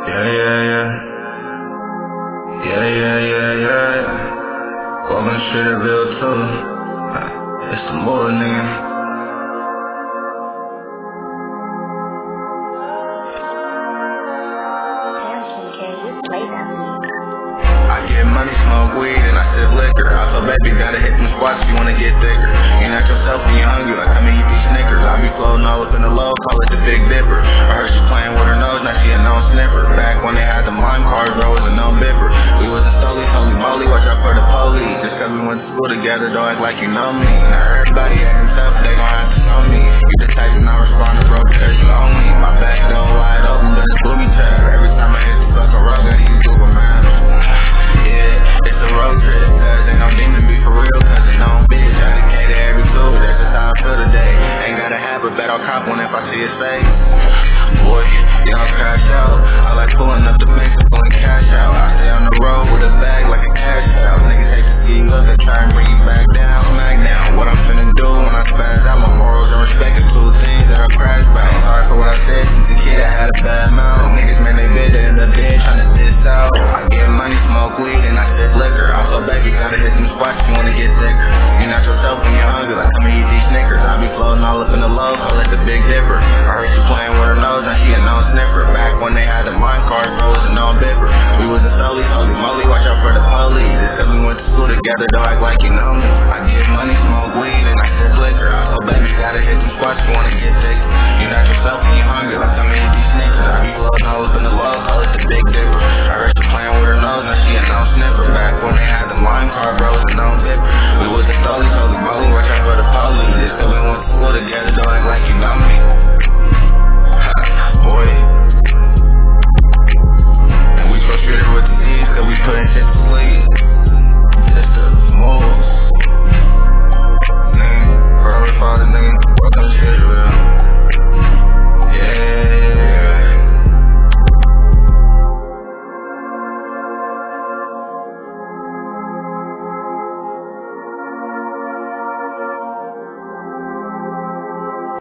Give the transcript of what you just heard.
Yeah, yeah, yeah. Yeah, yeah, yeah, yeah. Walking the street at Bill too. It's the more nigga. I get money, smoke weed, and I sip liquor. I told baby, gotta hit them squats if you wanna get thicker. You not yourself when you're hungry, like I mean you be Snickers. I be floating all up in the low, call it the Big Dipper. I heard she playing with her nose, now she a known sniffer. Back when they had the lime cars, bro, was a known bipper. We wasn't solely, holy moly, watch out for the police. Just cause we went to school together, don't act like you know me. Now everybody acting tough, they gon' have to know me. You the type to not respond to bro because you owe me. My back door wide open, but it's booby trap. Every time I hit the fucking road, gotta use Superman. Yeah, it's a road trip, cause ain't no demon be for real, cause ain't no bitch. I dedicated every tool, that's just how I feel today. Ain't gotta have a bet, I'll cop one if I see his face. Boy, you don't crash out. I like pulling up the banks and pulling cash out. I stay on the road with a bag like a cash out. Niggas hate to see you up, they try and bring you back down. Smack down, what I'm finna do when I spaz out. My morals and respect is two things that I crash by. Ain't hard for what I said since a kid I had a bad mouth. Niggas, man, they bitch in the bed tryna diss out. I get money, smoke weed, and I sip liquor. Also, baby, gotta hit some spots if you wanna get thicker. You not yourself when you're hungry, like I'm eat these Snickers. I be floating all up in the low, call it the Big Dipper. I heard you playing with her nose, now she a known sniffer. Back when they had the mine cars, bro, was a known bipper. We wasn't solely, holy moly, watch out for the police. Just cause we went to school together, don't act like you know me. I get money, smoke weed, and I sip liquor. Also, baby, gotta hit some spots if you wanna get thicker. You not yourself when you're hungry, like I'm eat these Snickers. I be floating all up in the low, call it the Big Dipper. I heard you playing with her nose, now she a known sniffer. Back when they had the mine car, bro, was a known bipper. We wasn't solely, holy moly, watch out for the police. Just cause we went to school together, don't act like you know me. Boy.